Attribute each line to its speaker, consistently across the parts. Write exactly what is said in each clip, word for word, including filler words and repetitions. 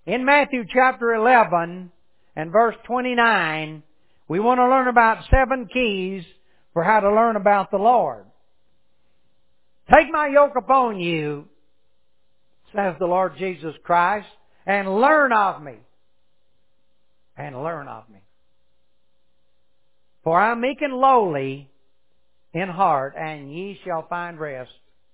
Speaker 1: In Matthew chapter eleven and verse twenty-nine, we want to learn about seven keys for how to learn about the Lord. Take my yoke upon you, says the Lord Jesus Christ, and learn of me. And learn of me. For I am meek and lowly in heart, and ye shall find rest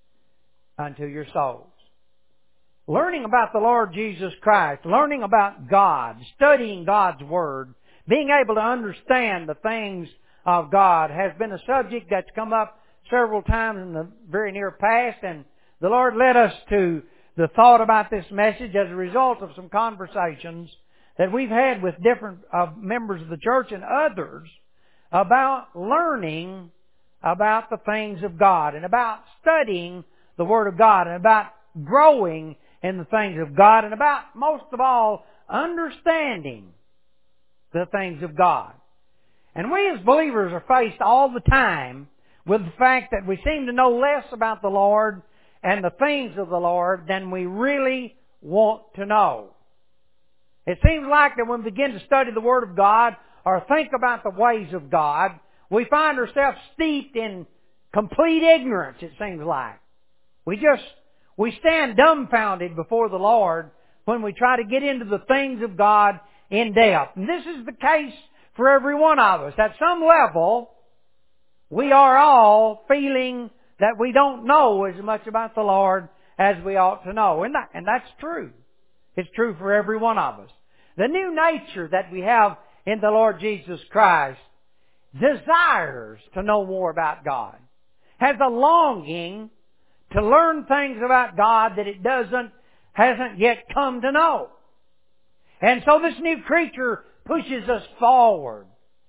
Speaker 1: unto your souls. Learning about the Lord Jesus Christ, learning about God, studying God's Word, being able to understand the things of God has been a subject that's come up several times in the very near past, and the Lord led us to the thought about this message as a result of some conversations that we've had with different uh, members of the church and others about learning about the things of God and about studying the Word of God and about growing in the things of God and about, most of all, understanding the things of God. And we as believers are faced all the time with the fact that we seem to know less about the Lord and the things of the Lord than we really want to know. It seems like that when we begin to study the Word of God or think about the ways of God, we find ourselves steeped in complete ignorance, it seems like. We just, we stand dumbfounded before the Lord when we try to get into the things of God in depth. And this is the case for every one of us. At some level, we are all feeling that we don't know as much about the Lord as we ought to know. And, that, and that's true. It's true for every one of us. The new nature that we have in the Lord Jesus Christ desires to know more about God, has a longing to learn things about God that it doesn't, hasn't yet come to know. And so this new creature pushes us forward,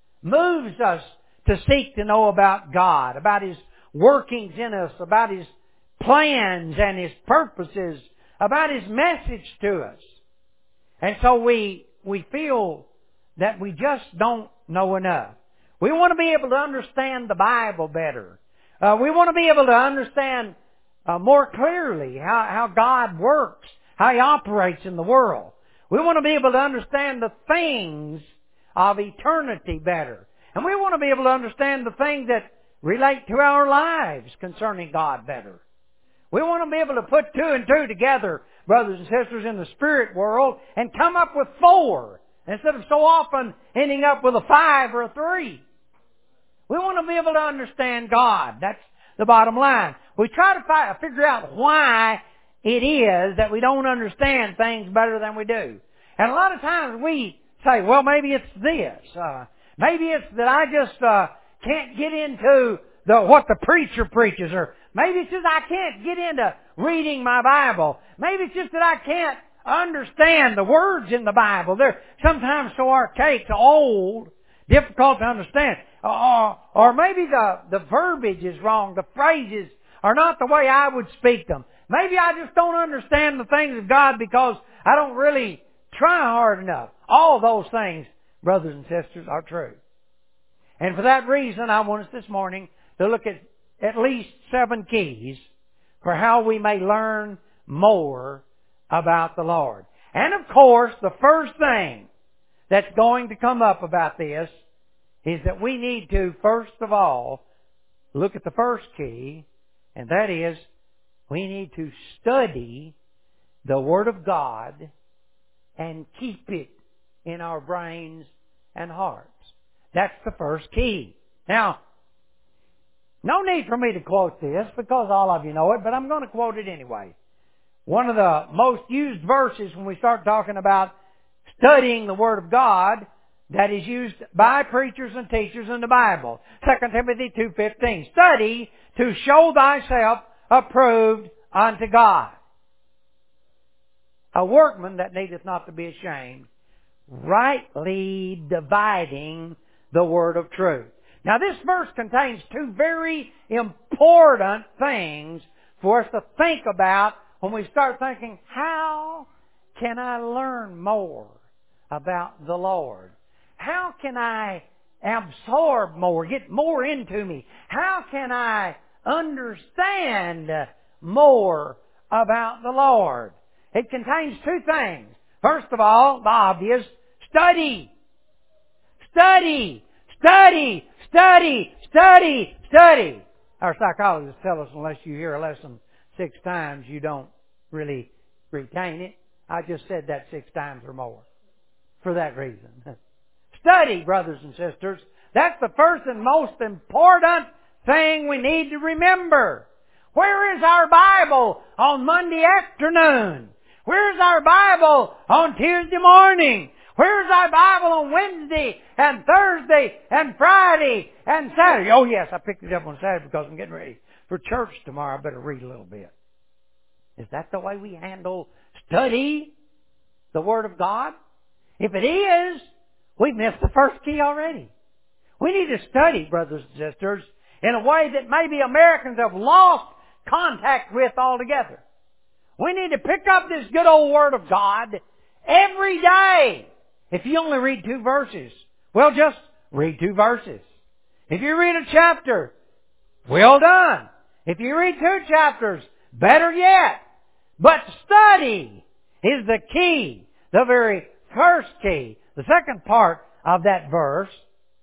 Speaker 1: moves us to seek to know about God, about His workings in us, about His plans and His purposes, about His message to us. And so we, we feel that we just don't know enough. We want to be able to understand the Bible better. Uh, we want to be able to understand uh, more clearly how, how God works, how He operates in the world. We want to be able to understand the things of eternity better. And we want to be able to understand the things that relate to our lives concerning God better. We want to be able to put two and two together, brothers and sisters, in the spirit world and come up with four instead of so often ending up with a five or a three. We want to be able to understand God. That's the bottom line. We try to fi- figure out why it is that we don't understand things better than we do. And a lot of times we say, well, maybe it's this. Uh, maybe it's that I just uh, can't get into the what the preacher preaches. Or maybe it's just I can't get into reading my Bible. Maybe it's just that I can't understand the words in the Bible. They're sometimes so archaic, so old, difficult to understand. Or, or maybe the, the verbiage is wrong. The phrases are not the way I would speak them. Maybe I just don't understand the things of God because I don't really try hard enough. All those things, brothers and sisters, are true. And for that reason, I want us this morning to look at at least seven keys for how we may learn more about the Lord. And of course, the first thing that's going to come up about this is that we need to, first of all, look at the first key, and that is we need to study the Word of God and keep it in our brains and hearts. That's the first key. Now, no need for me to quote this because all of you know it, but I'm going to quote it anyway. One of the most used verses when we start talking about studying the Word of God that is used by preachers and teachers in the Bible. Second Timothy two fifteen. Study to show thyself approved unto God. A workman that needeth not to be ashamed, rightly dividing the word of truth. Now this verse contains two very important things for us to think about when we start thinking, how can I learn more about the Lord? How can I absorb more, get more into me? How can I understand more about the Lord? It contains two things. First of all, the obvious, study. Study, study, study, study, study. Our psychologists tell us unless you hear a lesson six times, you don't really retain it. I just said that six times or more for that reason. Study, brothers and sisters. That's the first and most important thing we need to remember. Where is our Bible on Monday afternoon? Where is our Bible on Tuesday morning? Where is our Bible on Wednesday and Thursday and Friday and Saturday? Oh yes, I picked it up on Saturday because I'm getting ready for church tomorrow. I better read a little bit. Is that the way we handle study the Word of God? If it is, we've missed the first key already. We need to study, brothers and sisters, in a way that maybe Americans have lost contact with altogether. We need to pick up this good old Word of God every day. If you only read two verses, well, just read two verses. If you read a chapter, well done. If you read two chapters, better yet. But study is the key, the very first key. The second part of that verse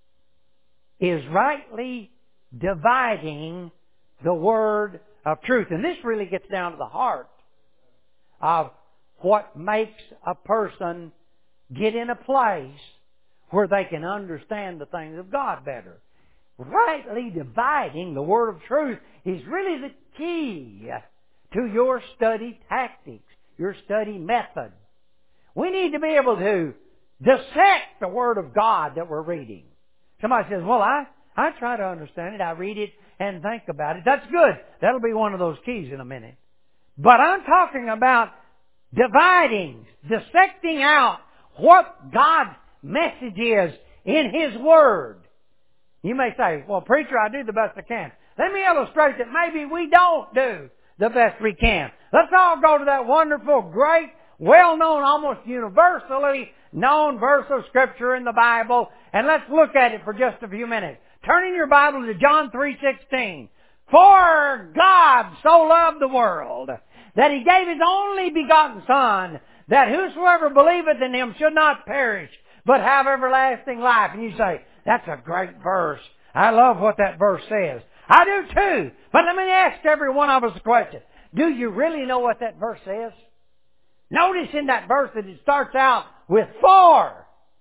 Speaker 1: is rightly dividing the word of truth. And this really gets down to the heart of what makes a person get in a place where they can understand the things of God better. Rightly dividing the word of truth is really the key to your study tactics, your study method. We need to be able to dissect the Word of God that we're reading. Somebody says, well, I, I try to understand it. I read it and think about it. That's good. That'll be one of those keys in a minute. But I'm talking about dividing, dissecting out what God's message is in His Word. You may say, well, preacher, I do the best I can. Let me illustrate that maybe we don't do the best we can. Let's all go to that wonderful, great, well-known, almost universally known verse of Scripture in the Bible, and let's look at it for just a few minutes. Turn in your Bible to John three sixteen. For God so loved the world that He gave His only begotten Son, that whosoever believeth in Him should not perish, but have everlasting life. And you say, that's a great verse. I love what that verse says. I do too. But let me ask every one of us a question. Do you really know what that verse says? Notice in that verse that it starts out with for.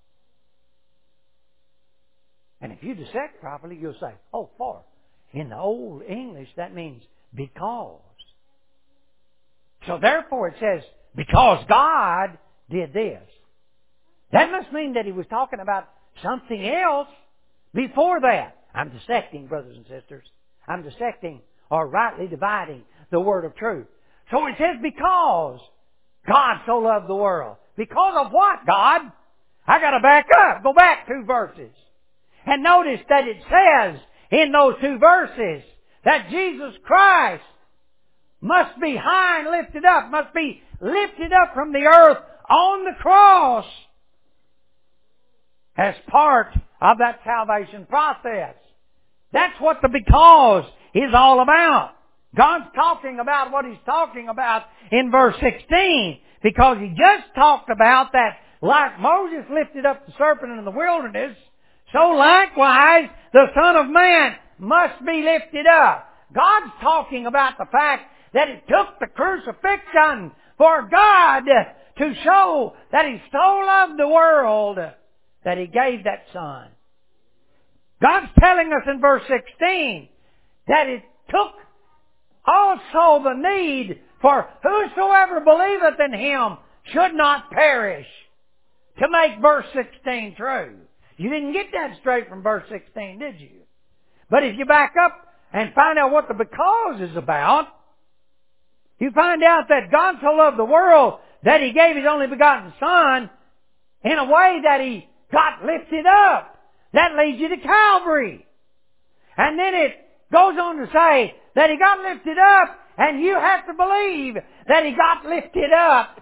Speaker 1: And if you dissect properly, you'll say, oh, for. In the Old English, that means because. So therefore it says, because God did this. That must mean that He was talking about something else before that. I'm dissecting, brothers and sisters. I'm dissecting or rightly dividing the word of truth. So it says, because God so loved the world. Because of what, God? I got to back up. Go back two verses. And notice that it says in those two verses that Jesus Christ must be high and lifted up, must be lifted up from the earth on the cross as part of that salvation process. That's what the because is all about. God's talking about what He's talking about in verse sixteen, because He just talked about that like Moses lifted up the serpent in the wilderness, so likewise the Son of Man must be lifted up. God's talking about the fact that it took the crucifixion for God to show that He so loved the world that He gave that Son. God's telling us in verse sixteen that it took also the need for whosoever believeth in Him should not perish to make verse sixteen true. You didn't get that straight from verse sixteen, did you? But if you back up and find out what the because is about, you find out that God so loved the world that He gave His only begotten Son in a way that He got lifted up. That leads you to Calvary. And then it goes on to say that He got lifted up, and you have to believe that He got lifted up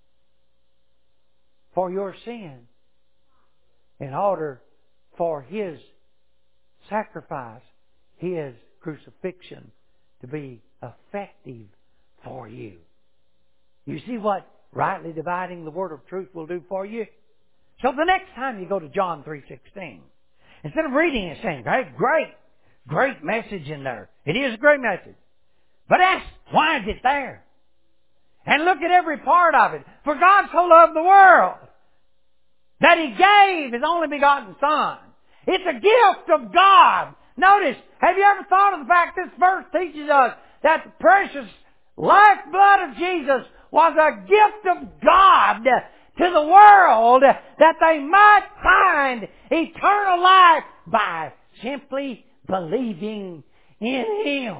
Speaker 1: for your sin in order for His sacrifice, His crucifixion to be effective for you. You see what rightly dividing the word of truth will do for you? So the next time you go to John three sixteen, instead of reading it saying, hey, great, great message in there. It is a great message. But ask, why is it there? And look at every part of it. For God so loved the world that He gave His only begotten Son. It's a gift of God. Notice, have you ever thought of the fact this verse teaches us that the precious lifeblood of Jesus was a gift of God to the world that they might find eternal life by simply believing in Him.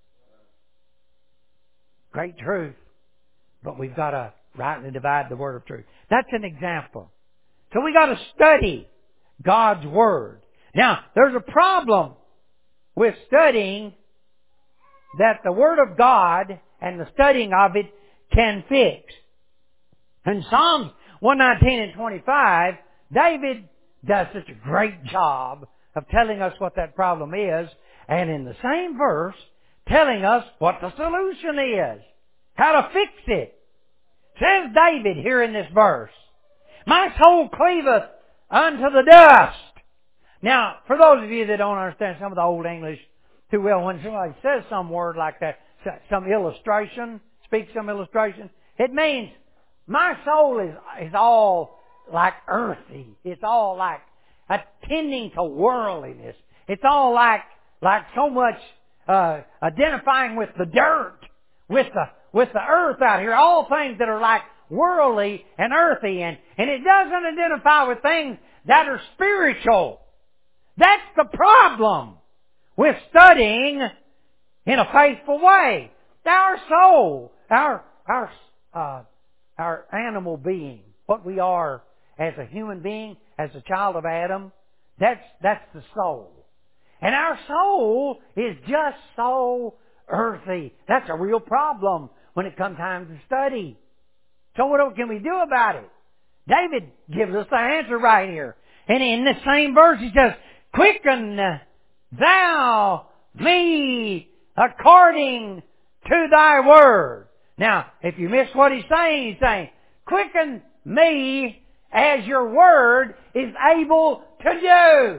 Speaker 1: Great truth. But we've got to rightly divide the word of truth. That's an example. So we got to study God's Word. Now, there's a problem with studying that the Word of God and the studying of it can fix. In Psalms one nineteen and twenty-five, David does such a great job of telling us what that problem is, and in the same verse, telling us what the solution is. How to fix it. Says David here in this verse, my soul cleaveth unto the dust. Now, for those of you that don't understand some of the old English too well, when somebody says some word like that, some illustration, speaks some illustration, it means my soul is, is all like earthy. It's all like attending to worldliness. It's all like, like so much, uh, identifying with the dirt, with the, with the earth out here. All things that are like worldly and earthy, and, and it doesn't identify with things that are spiritual. That's the problem with studying in a faithful way. Our soul, our, our, uh, our animal being, what we are as a human being, as a child of Adam, that's, that's the soul. And our soul is just so earthy. That's a real problem when it comes time to study. So what can we do about it? David gives us the answer right here. And in the same verse he says, quicken thou me according to thy word. Now, if you miss what he's saying, he's saying, quicken me as your word is able to do.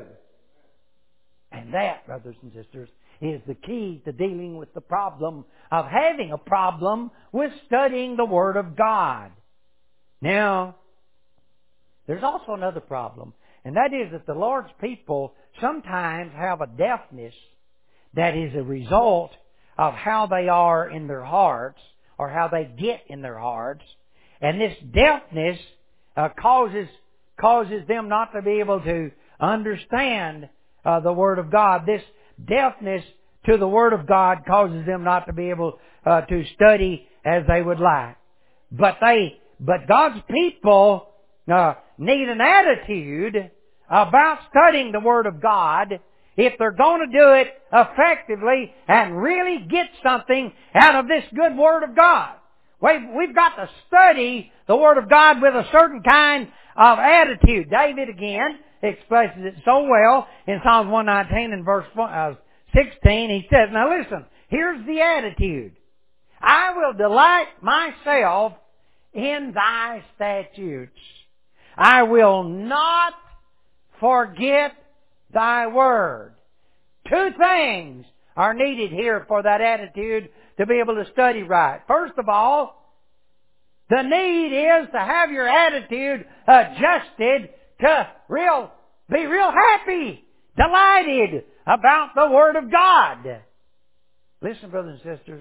Speaker 1: And that, brothers and sisters, is the key to dealing with the problem of having a problem with studying the Word of God. Now, there's also another problem, and that is that the Lord's people sometimes have a deafness that is a result of how they are in their hearts, or how they get in their hearts. And this deafness uh, causes causes them not to be able to understand uh, the Word of God. This deafness to the Word of God causes them not to be able uh, to study as they would like. But they, but God's people uh, need an attitude about studying the Word of God if they're going to do it effectively and really get something out of this good Word of God. We've, we've got to study the Word of God with a certain kind of attitude. David again expresses it so well in Psalms one nineteen and verse sixteen. He says, now listen, here's the attitude. I will delight myself in thy statutes. I will not forget thy word. Two things are needed here for that attitude to be able to study right. First of all, the need is to have your attitude adjusted to real, be real happy, delighted about the Word of God. Listen, brothers and sisters,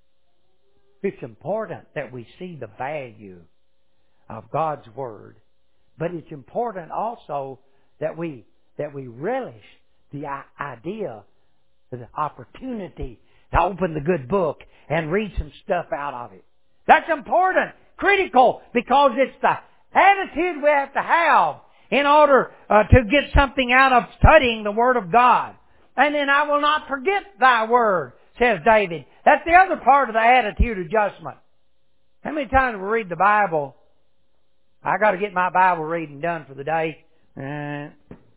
Speaker 1: it's important that we see the value of God's Word, but it's important also that we that we relish the idea, the opportunity to open the good book and read some stuff out of it. That's important, critical, because it's the attitude we have to have in order uh, to get something out of studying the Word of God. And then I will not forget thy word, says David. That's the other part of the attitude adjustment. How many times we read the Bible? I got to get my Bible reading done for the day. Uh,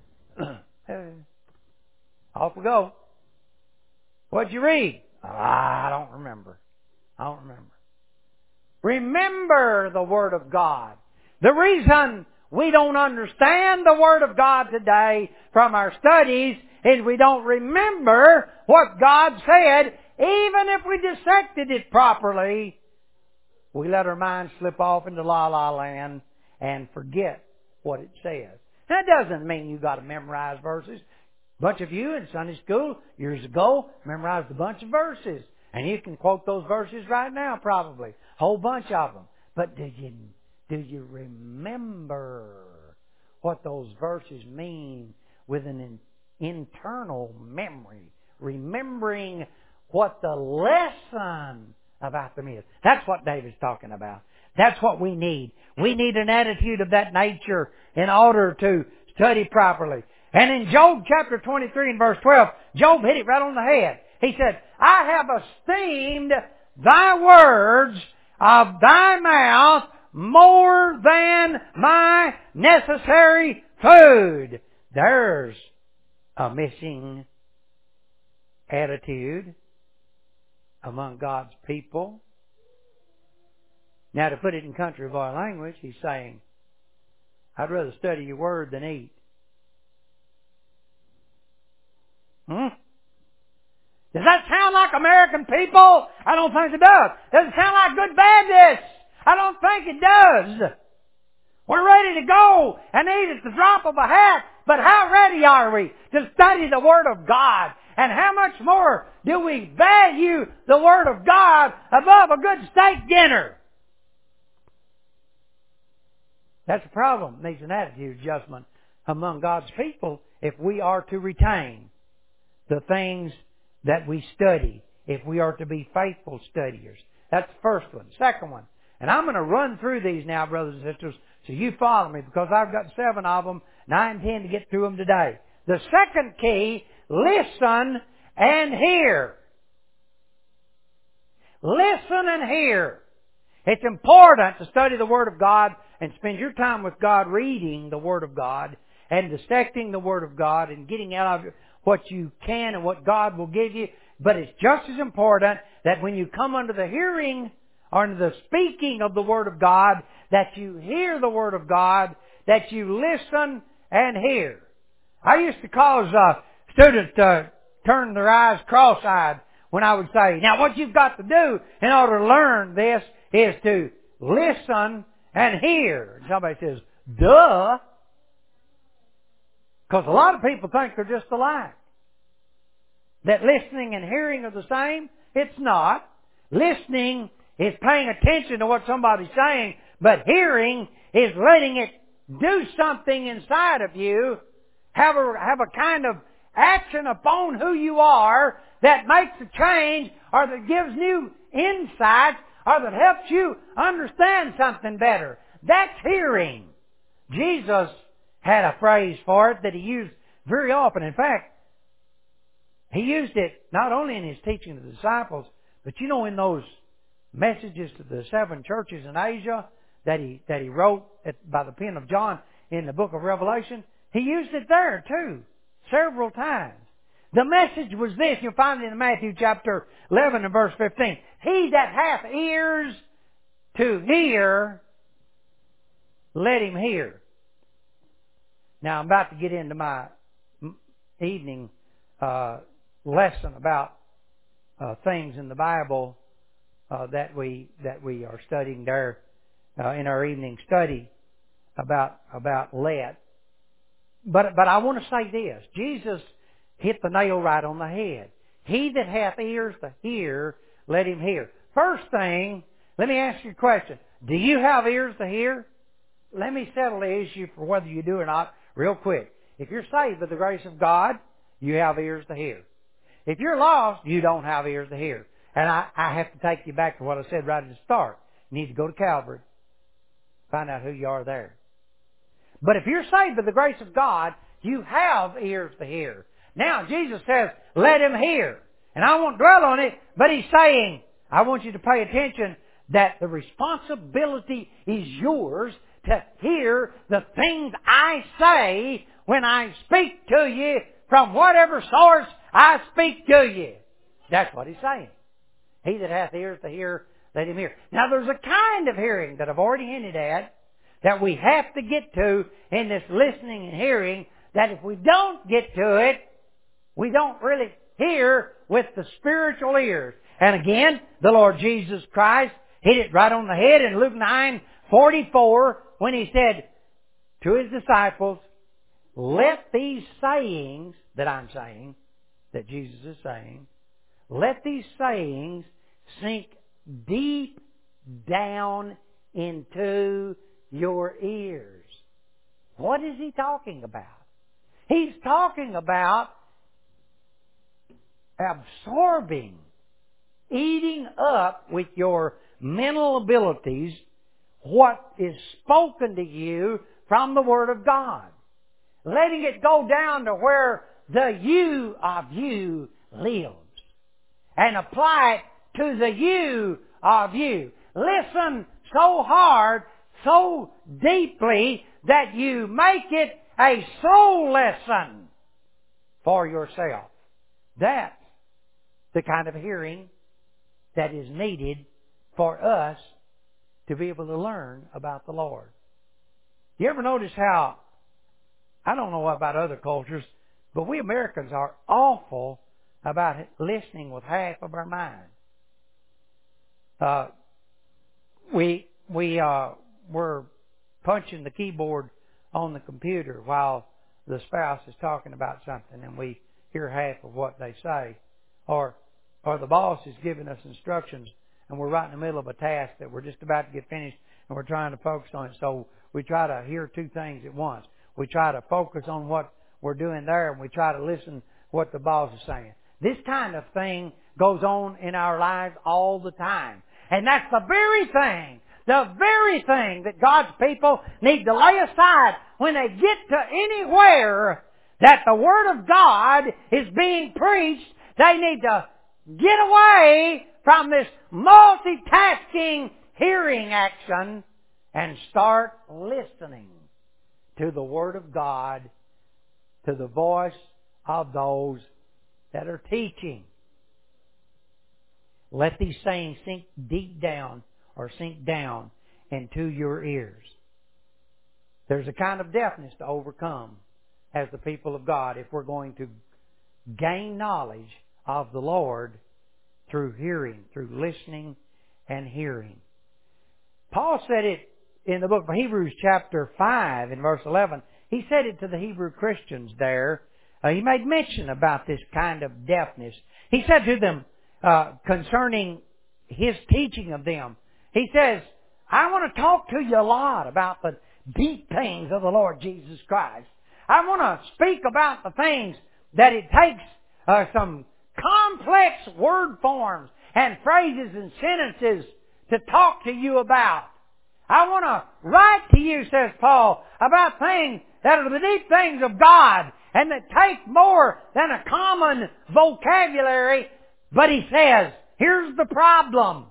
Speaker 1: off we go. What'd you read? Ah, I don't remember. I don't remember. Remember the Word of God. The reason we don't understand the Word of God today from our studies is we don't remember what God said. Even if we dissected it properly, we let our minds slip off into la-la land and forget what it says. That doesn't mean you got to memorize verses. A bunch of you in Sunday school years ago memorized a bunch of verses. And you can quote those verses right now probably. A whole bunch of them. But did you, do you remember what those verses mean with an in, internal memory? Remembering what the lesson about them is. That's what David's talking about. That's what we need. We need an attitude of that nature in order to study properly. And in Job chapter twenty-three and verse twelve, Job hit it right on the head. He said, I have esteemed thy words of thy mouth more than my necessary food. There's a missing attitude among God's people. Now, to put it in country boy language, he's saying, I'd rather study your word than eat. Hmm? Does that sound like American people? I don't think it does. Does it sound like good Baptists? I don't think it does. We're ready to go and eat at the drop of a hat, but how ready are we to study the Word of God? And how much more do we value the Word of God above a good steak dinner? That's a problem. It needs an attitude adjustment among God's people if we are to retain the things that we study, if we are to be faithful studiers. That's the first one. Second one. And I'm going to run through these now, brothers and sisters, so you follow me, because I've got seven of them, and I intend to get through them today. The second key, listen and hear. Listen and hear. It's important to study the Word of God and spend your time with God reading the Word of God and dissecting the Word of God and getting out of what you can and what God will give you. But it's just as important that when you come under the hearing or under the speaking of the Word of God, that you hear the Word of God, that you listen and hear. I used to cause uh, students to turn their eyes cross-eyed when I would say, now what you've got to do in order to learn this is to listen and hear. And somebody says, duh. Because a lot of people think they're just alike. That listening and hearing are the same. It's not. Listening is paying attention to what somebody's saying, but hearing is letting it do something inside of you, have a, have a kind of action upon who you are that makes a change or that gives new insights or that helps you understand something better. That's hearing. Jesus had a phrase for it that He used very often. In fact, He used it not only in His teaching to the disciples, but you know in those messages to the seven churches in Asia that He, that he wrote at, by the pen of John in the book of Revelation, He used it there too, several times. The message was this, you'll find it in Matthew chapter eleven and verse fifteen. He that hath ears to hear, let him hear. Now I'm about to get into my evening uh, lesson about uh, things in the Bible uh, that we that we are studying there uh, in our evening study about about let. But but I want to say this: Jesus hit the nail right on the head. He that hath ears to hear, let him hear. First thing, let me ask you a question: do you have ears to hear? Let me settle the issue for whether you do or not real quick. If you're saved by the grace of God, you have ears to hear. If you're lost, you don't have ears to hear. And I, I have to take you back to what I said right at the start. You need to go to Calvary. Find out who you are there. But if you're saved by the grace of God, you have ears to hear. Now, Jesus says, let him hear. And I won't dwell on it, but He's saying, I want you to pay attention that the responsibility is yours to hear the things I say when I speak to you from whatever source I speak to you. That's what He's saying. He that hath ears to hear, let him hear. Now there's a kind of hearing that I've already hinted at that we have to get to in this listening and hearing, that if we don't get to it, we don't really hear with the spiritual ears. And again, the Lord Jesus Christ hit it right on the head in Luke nine forty-four when He said to His disciples, let these sayings that I'm saying, that Jesus is saying, let these sayings sink deep down into your ears. What is He talking about? He's talking about absorbing, eating up with your mental abilities what is spoken to you from the Word of God. Letting it go down to where the you of you lives. And apply it to the you of you. Listen so hard, so deeply, that you make it a soul lesson for yourself. That's the kind of hearing that is needed for us to be able to learn about the Lord. You ever notice how, I don't know about other cultures, but we Americans are awful about listening with half of our mind. Uh, we we uh, were punching the keyboard on the computer while the spouse is talking about something, and we hear half of what they say, or or the boss is giving us instructions, and we're right in the middle of a task that we're just about to get finished, and we're trying to focus on it. So we try to hear two things at once. We try to focus on what we're doing there, and we try to listen what the boss is saying. This kind of thing goes on in our lives all the time. And that's the very thing, the very thing that God's people need to lay aside when they get to anywhere that the Word of God is being preached. They need to get away from this multitasking hearing action and start listening to the Word of God, to the voice of those that are teaching. Let these sayings sink deep down or sink down into your ears. There's a kind of deafness to overcome as the people of God if we're going to gain knowledge of the Lord through hearing, through listening and hearing. Paul said it in the book of Hebrews chapter five and verse eleven. He said it to the Hebrew Christians there. Uh, he made mention about this kind of deafness. He said to them uh, concerning His teaching of them, He says, I want to talk to you a lot about the deep things of the Lord Jesus Christ. I want to speak about the things that it takes uh, some complex word forms and phrases and sentences to talk to you about. I want to write to you, says Paul, about things that are the deep things of God and that take more than a common vocabulary. But he says, here's the problem.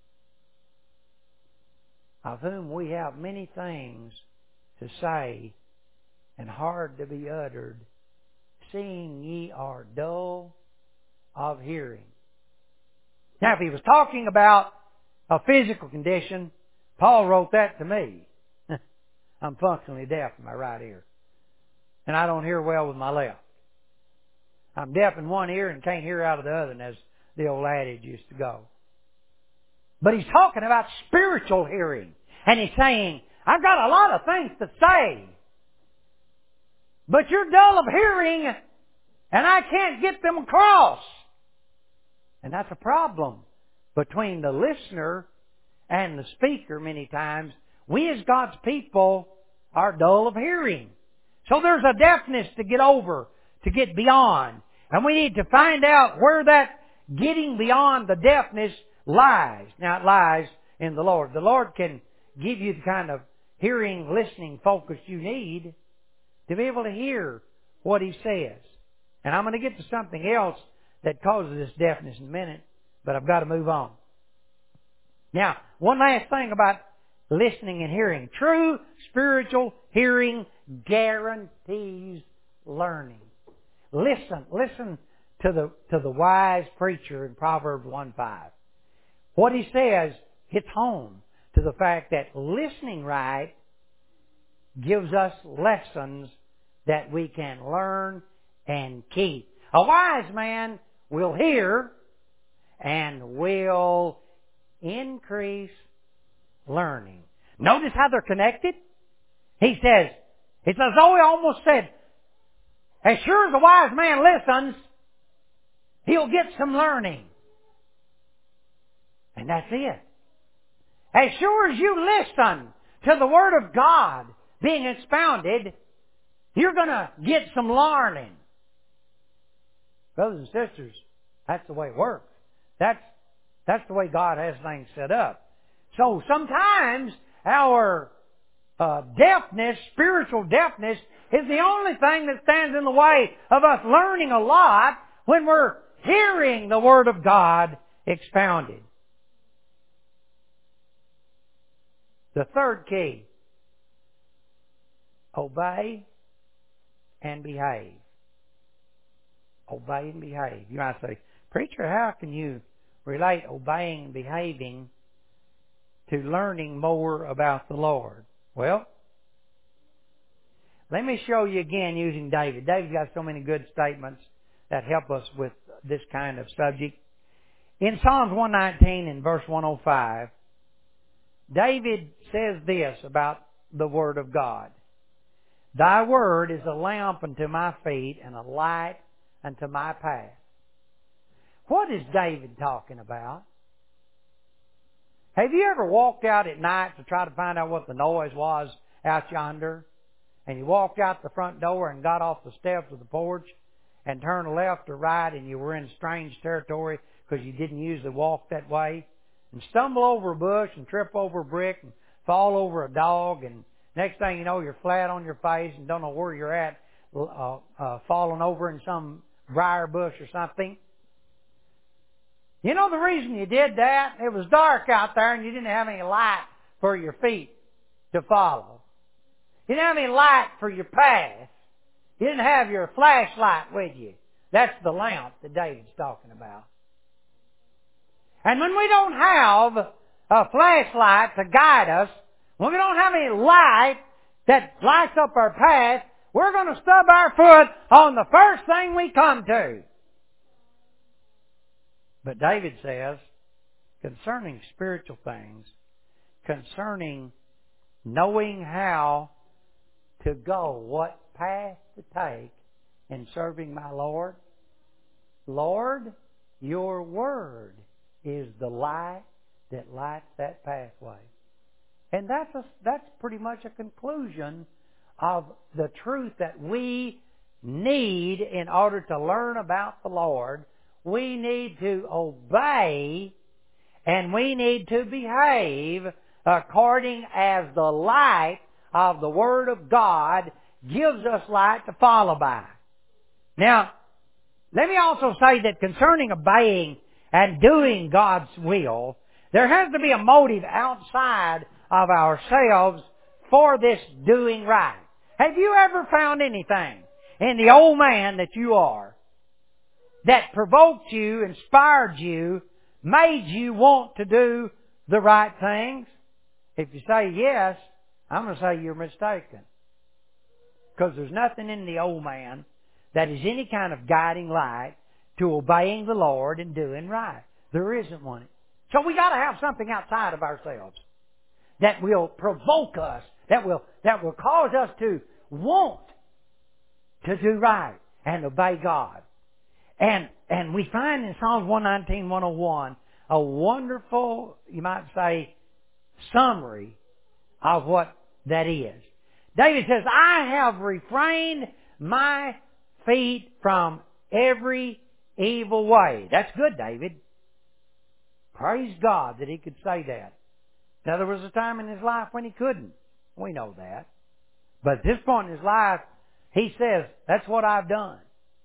Speaker 1: Of whom we have many things to say and hard to be uttered, seeing ye are dull of hearing. Now, if he was talking about a physical condition, Paul wrote that to me. I'm functionally deaf in my right ear. And I don't hear well with my left. I'm deaf in one ear and can't hear out of the other, as the old adage used to go. But he's talking about spiritual hearing. And he's saying, I've got a lot of things to say, but you're dull of hearing, and I can't get them across. And that's a problem between the listener and the speaker many times. We as God's people are dull of hearing. So there's a deafness to get over, to get beyond. And we need to find out where that getting beyond the deafness lies. Now it lies in the Lord. The Lord can give you the kind of hearing, listening focus you need to be able to hear what He says. And I'm going to get to something else that causes this deafness in a minute, but I've got to move on. Now, one last thing about listening and hearing. True spiritual hearing guarantees learning. Listen, listen to the to the wise preacher in Proverbs one five. What he says, hits home to the fact that listening right gives us lessons that we can learn and keep. A wise man will hear and will increase learning. Notice how they're connected? He says, it's as though he almost said, as sure as a wise man listens, he'll get some learning. And that's it. As sure as you listen to the Word of God being expounded, you're going to get some learning. Brothers and sisters, that's the way it works. That's, that's the way God has things set up. So sometimes our uh, deafness, spiritual deafness, is the only thing that stands in the way of us learning a lot when we're hearing the Word of God expounded. The third key, obey and behave. Obey and behave. You might say, preacher, how can you relate obeying and behaving to learning more about the Lord? Well, let me show you again using David. David's got so many good statements that help us with this kind of subject. In Psalms one nineteen and verse one oh five, David says this about the Word of God. Thy Word is a lamp unto my feet and a light unto my path. What is David talking about? Have you ever walked out at night to try to find out what the noise was out yonder? And you walked out the front door and got off the steps of the porch and turned left or right and you were in strange territory because you didn't usually walk that way, and stumble over a bush and trip over a brick and fall over a dog, and next thing you know you're flat on your face and don't know where you're at, uh, uh, falling over in some briar bush or something. You know the reason you did that? It was dark out there and you didn't have any light for your feet to follow. You didn't have any light for your path. You didn't have your flashlight with you. That's the lamp that David's talking about. And when we don't have a flashlight to guide us, when we don't have any light that lights up our path, we're going to stub our foot on the first thing we come to. But David says, concerning spiritual things, concerning knowing how to go, what path to take in serving my Lord, Lord, your Word is the light that lights that pathway. And that's a, that's pretty much a conclusion of the truth that we need in order to learn about the Lord. We need to obey and we need to behave according as the light of the Word of God gives us light to follow by. Now, let me also say that concerning obeying and doing God's will, there has to be a motive outside of ourselves for this doing right. Have you ever found anything in the old man that you are that provoked you, inspired you, made you want to do the right things? If you say yes, I'm going to say you're mistaken. Because there's nothing in the old man that is any kind of guiding light to obeying the Lord and doing right. There isn't one. So we got to have something outside of ourselves that will provoke us, that will that will cause us to want to do right and obey God. And and we find in Psalms one nineteen, one oh one a wonderful, you might say, summary of what that is. David says, I have refrained my feet from every evil way. That's good, David. Praise God that he could say that. Now, there was a time in his life when he couldn't. We know that. But at this point in his life, he says, that's what I've done.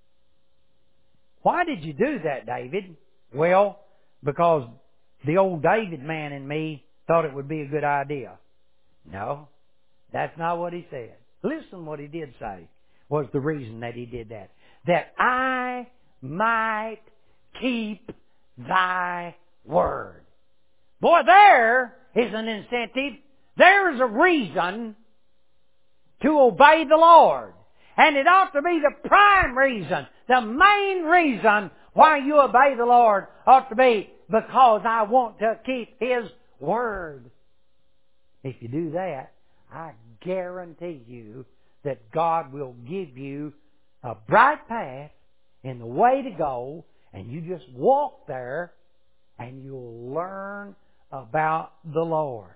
Speaker 1: Why did you do that, David? Well, because the old David man in me thought it would be a good idea. No, that's not what he said. Listen, what he did say was the reason that he did that. That I might keep thy word. Boy, there is an incentive. There's a reason to obey the Lord. And it ought to be the prime reason, the main reason why you obey the Lord ought to be because I want to keep His Word. If you do that, I guarantee you that God will give you a bright path in the way to go, and you just walk there and you'll learn about the Lord.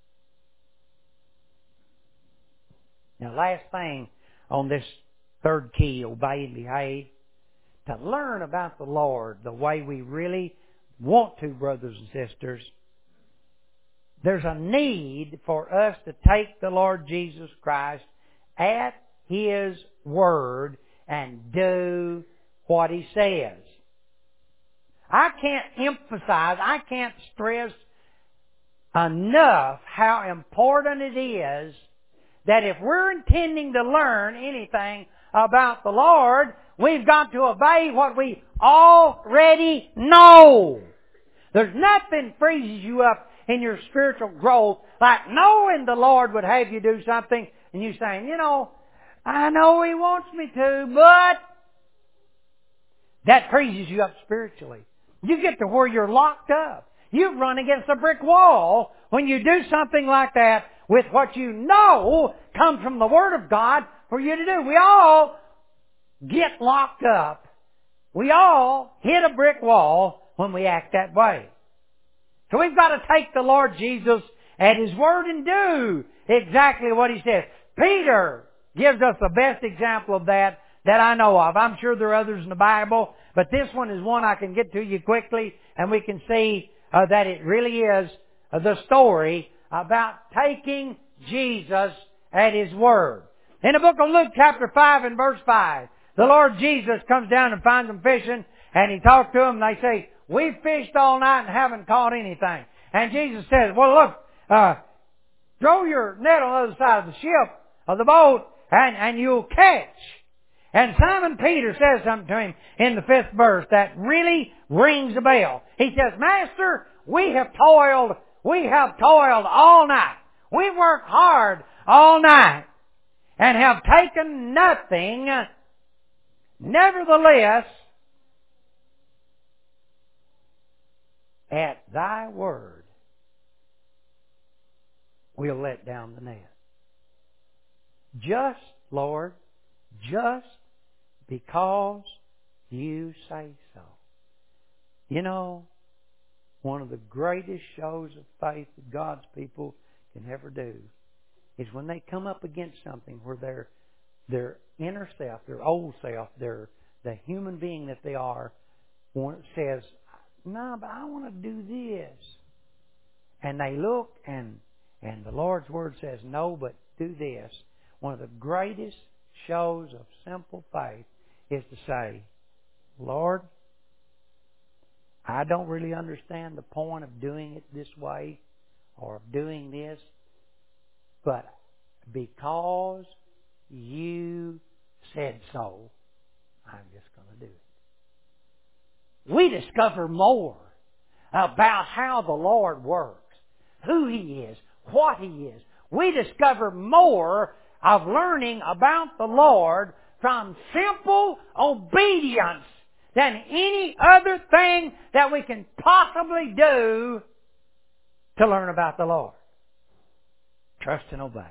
Speaker 1: Now, last thing on this third key, obey and behave, to learn about the Lord the way we really want to, brothers and sisters, there's a need for us to take the Lord Jesus Christ at His Word and do what He says. I can't emphasize, I can't stress enough how important it is that if we're intending to learn anything about the Lord, we've got to obey what we already know. There's nothing freezes you up in your spiritual growth like knowing the Lord would have you do something and you saying, you know, I know He wants me to, but that freezes you up spiritually. You get to where you're locked up. You run against a brick wall when you do something like that with what you know comes from the Word of God for you to do. We all get locked up. We all hit a brick wall when we act that way. So we've got to take the Lord Jesus at His Word and do exactly what He says. Peter gives us the best example of that that I know of. I'm sure there are others in the Bible, but this one is one I can get to you quickly, and we can see uh, that it really is uh, the story about taking Jesus at His Word. In the book of Luke chapter five and verse five, the Lord Jesus comes down and finds them fishing, and He talks to them, and they say, we've fished all night and haven't caught anything. And Jesus says, well, look, uh, throw your net on the other side of the ship, of the boat, and, and you'll catch. And Simon Peter says something to Him in the fifth verse that really rings a bell. He says, Master, we have toiled, we have toiled all night. We've worked hard all night and have taken nothing. Nevertheless, at Thy word, we'll let down the net. Just, Lord, just because You say so. You know, one of the greatest shows of faith that God's people can ever do is when they come up against something where their their inner self, their old self, their the human being that they are, says, no, but I want to do this. And they look and and the Lord's Word says, no, but do this. One of the greatest shows of simple faith is to say, Lord, I don't really understand the point of doing it this way or of doing this, but because You said so, I'm just going to do it. We discover more about how the Lord works, who He is, what He is. We discover more of learning about the Lord from simple obedience than any other thing that we can possibly do to learn about the Lord. Trust and obey.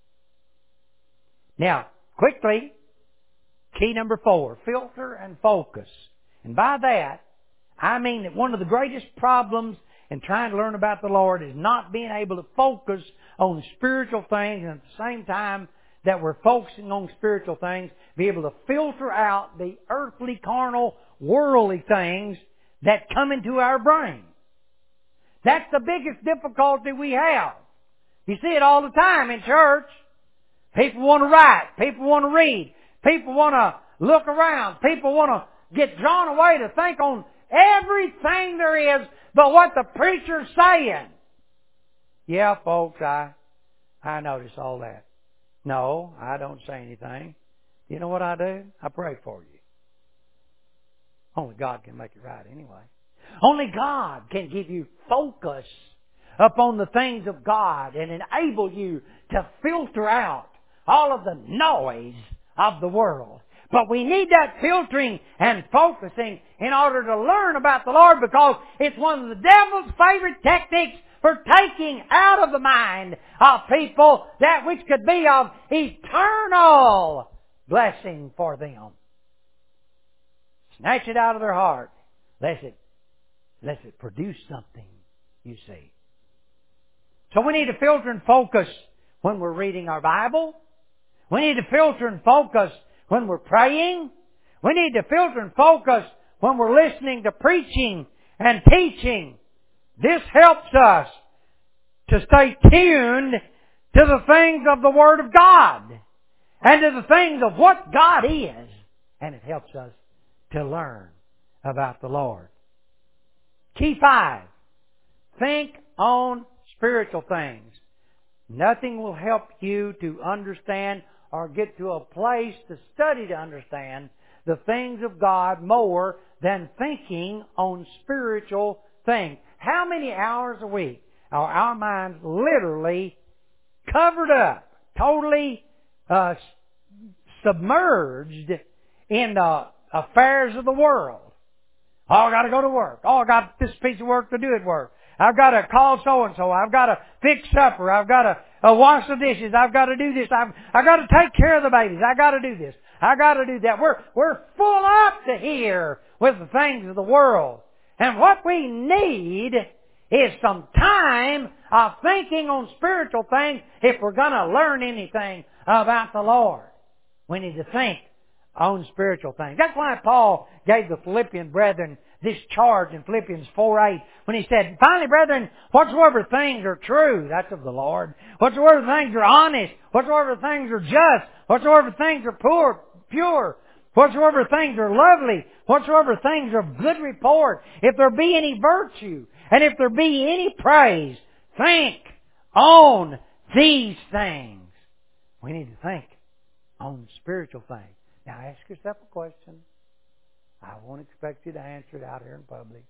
Speaker 1: Now, quickly, key number four, filter and focus. And by that, I mean that one of the greatest problems in trying to learn about the Lord is not being able to focus on spiritual things, and at the same time that we're focusing on spiritual things, be able to filter out the earthly, carnal, worldly things that come into our brain. That's the biggest difficulty we have. You see it all the time in church. People want to write. People want to read. People want to look around. People want to get drawn away to think on everything there is but what the preacher's saying. Yeah, folks, I I notice all that. No, I don't say anything. You know what I do? I pray for you. Only God can make it right anyway. Only God can give you focus upon the things of God and enable you to filter out all of the noise of the world. But we need that filtering and focusing in order to learn about the Lord, because it's one of the devil's favorite techniques for taking out of the mind of people that which could be of eternal blessing for them. Snatch it out of their heart, lest it, lest it produce something, you see. So we need to filter and focus when we're reading our Bible. We need to filter and focus when we're praying. We need to filter and focus when we're listening to preaching and teaching. This helps us to stay tuned to the things of the Word of God and to the things of what God is. And it helps us to learn about the Lord. Key five. Think on spiritual things. Nothing will help you to understand or get to a place to study to understand the things of God more than thinking on spiritual things. How many hours a week are our minds literally covered up, totally uh, submerged in the affairs of the world? Oh, I got to go to work. Oh, I got this piece of work to do at work. I've got to call so-and-so. I've got to fix supper. I've got to uh, wash the dishes. I've got to do this. I've, I've got to take care of the babies. I've got to do this. I've got to do that. We're, we're full up to here with the things of the world. And what we need is some time of thinking on spiritual things if we're going to learn anything about the Lord. We need to think on spiritual things. That's why Paul gave the Philippian brethren this charge in Philippians four eight when he said, finally, brethren, whatsoever things are true, that's of the Lord. Whatsoever things are honest, whatsoever things are just, whatsoever things are poor, pure, whatsoever things are lovely, whatsoever things are of good report, if there be any virtue, and if there be any praise, think on these things. We need to think on spiritual things. Now ask yourself a question. I won't expect you to answer it out here in public.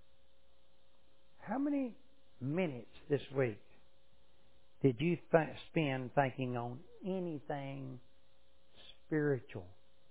Speaker 1: How many minutes this week did you th- spend thinking on anything spiritual?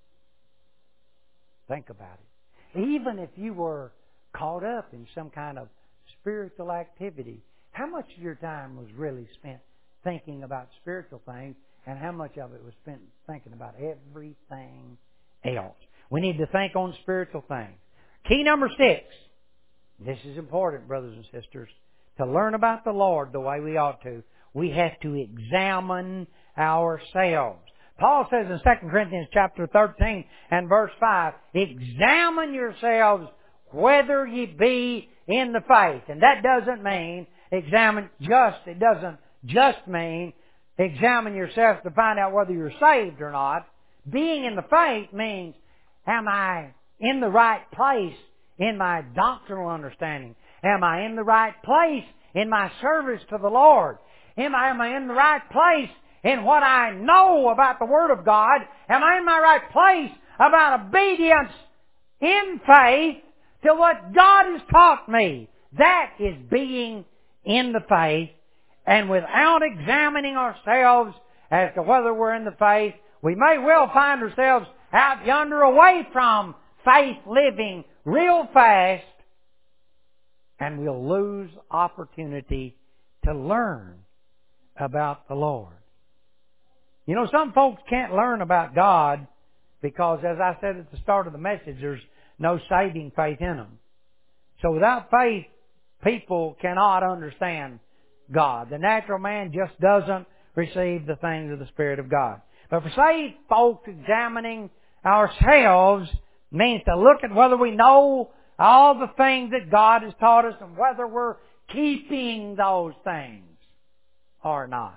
Speaker 1: Think about it. Even if you were caught up in some kind of spiritual activity, how much of your time was really spent thinking about spiritual things, and how much of it was spent thinking about everything else? We need to think on spiritual things. Key number six. This is important, brothers and sisters. To learn about the Lord the way we ought to, we have to examine ourselves. Paul says in Second Corinthians chapter thirteen and verse five, examine yourselves whether ye be in the faith. And that doesn't mean examine just, it doesn't just mean examine yourself to find out whether you're saved or not. Being in the faith means, am I in the right place in my doctrinal understanding? Am I in the right place in my service to the Lord? Am I, am I in the right place in what I know about the Word of God? Am I in my right place about obedience in faith to what God has taught me? That is being in the faith. And without examining ourselves as to whether we're in the faith, we may well find ourselves out yonder away from faith living real fast, and we'll lose opportunity to learn about the Lord. You know, some folks can't learn about God because, as I said at the start of the message, there's no saving faith in them. So without faith, people cannot understand God. The natural man just doesn't receive the things of the Spirit of God. But for saved folks, examining ourselves means to look at whether we know all the things that God has taught us and whether we're keeping those things or not.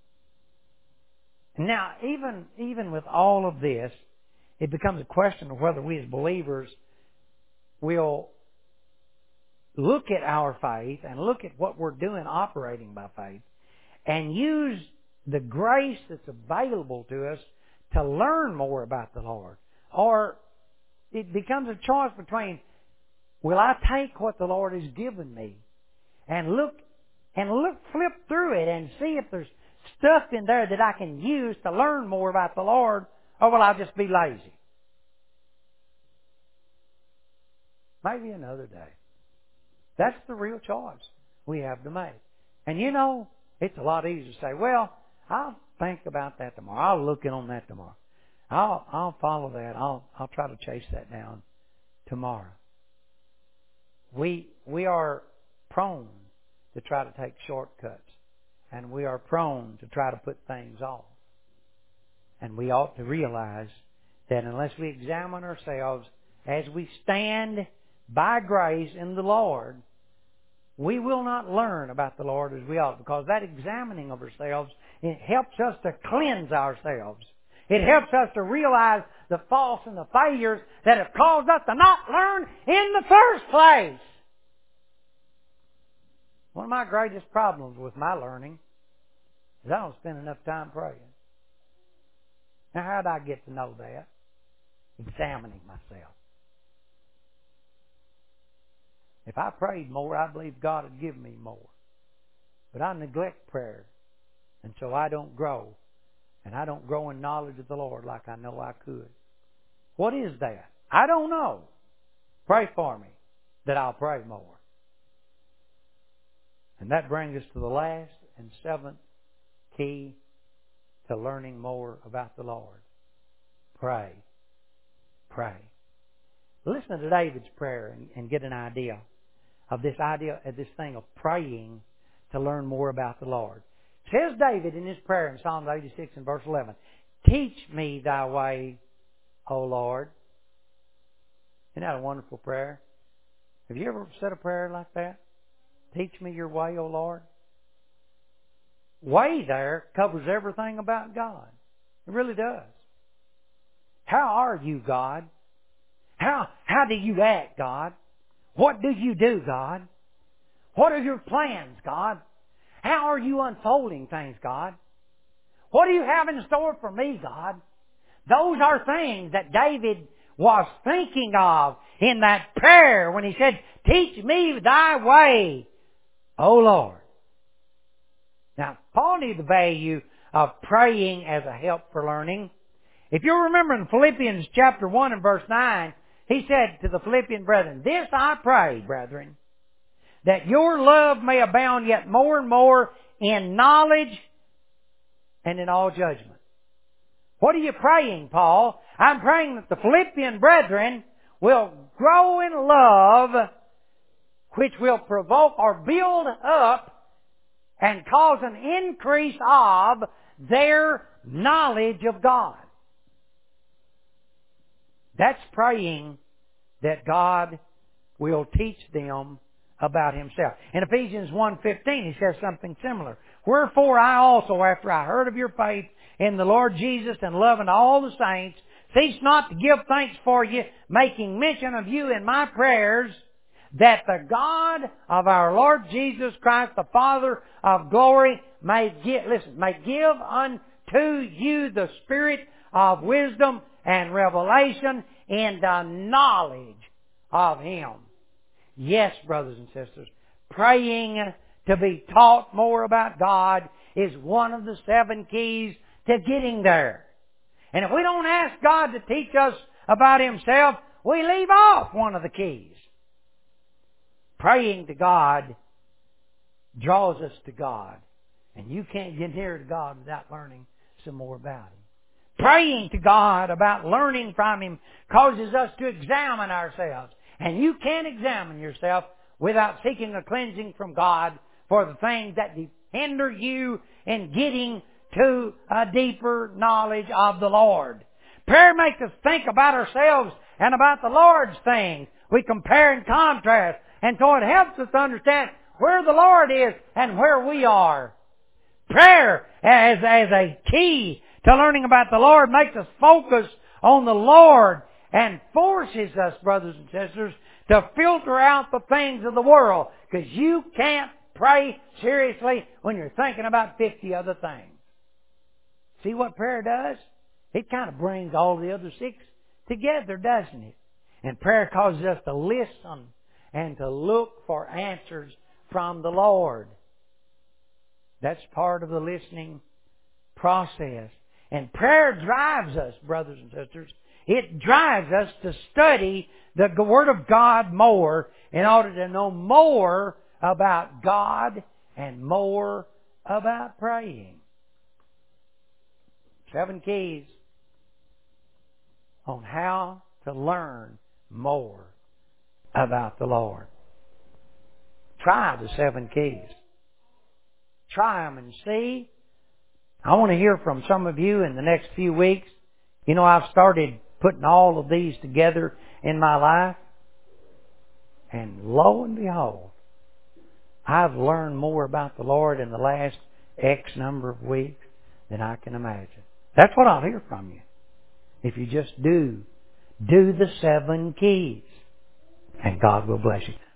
Speaker 1: Now, even, even with all of this, it becomes a question of whether we as believers will look at our faith and look at what we're doing operating by faith and use the grace that's available to us to learn more about the Lord. Or it becomes a choice between, will I take what the Lord has given me and look and look, flip through it and see if there's stuff in there that I can use to learn more about the Lord, or will I just be lazy? Maybe another day. That's the real choice we have to make. And you know, it's a lot easier to say, well, I'll think about that tomorrow. I'll look in on that tomorrow. I'll, I'll follow that. I'll, I'll try to chase that down tomorrow. We, we are prone to try to take shortcuts. And we are prone to try to put things off. And we ought to realize that unless we examine ourselves as we stand by grace in the Lord, we will not learn about the Lord as we ought, because that examining of ourselves, it helps us to cleanse ourselves. It helps us to realize the faults and the failures that have caused us to not learn in the first place. One of my greatest problems with my learning is I don't spend enough time praying. Now, how did I get to know that? Examining myself. If I prayed more, I believe God would give me more. But I neglect prayer, and so I don't grow. And I don't grow in knowledge of the Lord like I know I could. What is that? I don't know. Pray for me that I'll pray more. And that brings us to the last and seventh key to learning more about the Lord. Pray. Pray. Listen to David's prayer and, and get an idea of this idea, of this thing of praying to learn more about the Lord. Says David in his prayer in Psalm eighty-six and verse eleven, "Teach me thy way, O Lord." Isn't that a wonderful prayer? Have you ever said a prayer like that? Teach me your way, O Lord. Way there covers everything about God. It really does. How are you, God? How, how do you act, God? What do you do, God? What are your plans, God? How are you unfolding things, God? What do you have in store for me, God? Those are things that David was thinking of in that prayer when he said, "Teach me thy way, O Lord." Now, Paul knew the value of praying as a help for learning. If you remember in Philippians chapter one and verse nine, he said to the Philippian brethren, "This I pray, brethren, that your love may abound yet more and more in knowledge and in all judgment." What are you praying, Paul? I'm praying that the Philippian brethren will grow in love, which will provoke or build up and cause an increase of their knowledge of God. That's praying that God will teach them about Himself. In Ephesians one fifteen, he says something similar. "Wherefore I also, after I heard of your faith in the Lord Jesus and love unto all the saints, cease not to give thanks for you, making mention of you in my prayers, that the God of our Lord Jesus Christ, the Father of glory, may give, listen, may give unto you the spirit of wisdom and revelation in the knowledge of Him." Yes, brothers and sisters, praying to be taught more about God is one of the seven keys to getting there. And if we don't ask God to teach us about Himself, we leave off one of the keys. Praying to God draws us to God. And you can't get near to God without learning some more about Him. Praying to God about learning from Him causes us to examine ourselves. And you can't examine yourself without seeking a cleansing from God for the things that hinder you in getting to a deeper knowledge of the Lord. Prayer makes us think about ourselves and about the Lord's things. We compare and contrast. And so it helps us to understand where the Lord is and where we are. Prayer as, as a key to learning about the Lord makes us focus on the Lord and forces us, brothers and sisters, to filter out the things of the world. Because you can't pray seriously when you're thinking about fifty other things. See what prayer does? It kind of brings all the other six together, doesn't it? And prayer causes us to listen and to look for answers from the Lord. That's part of the listening process. And prayer drives us, brothers and sisters. It drives us to study the Word of God more in order to know more about God and more about praying. Seven keys on how to learn more about the Lord. Try the seven keys. Try them and see. I want to hear from some of you in the next few weeks. You know, I've started putting all of these together in my life. And lo and behold, I've learned more about the Lord in the last X number of weeks than I can imagine. That's what I'll hear from you. If you just do, do the seven keys. And God will bless you.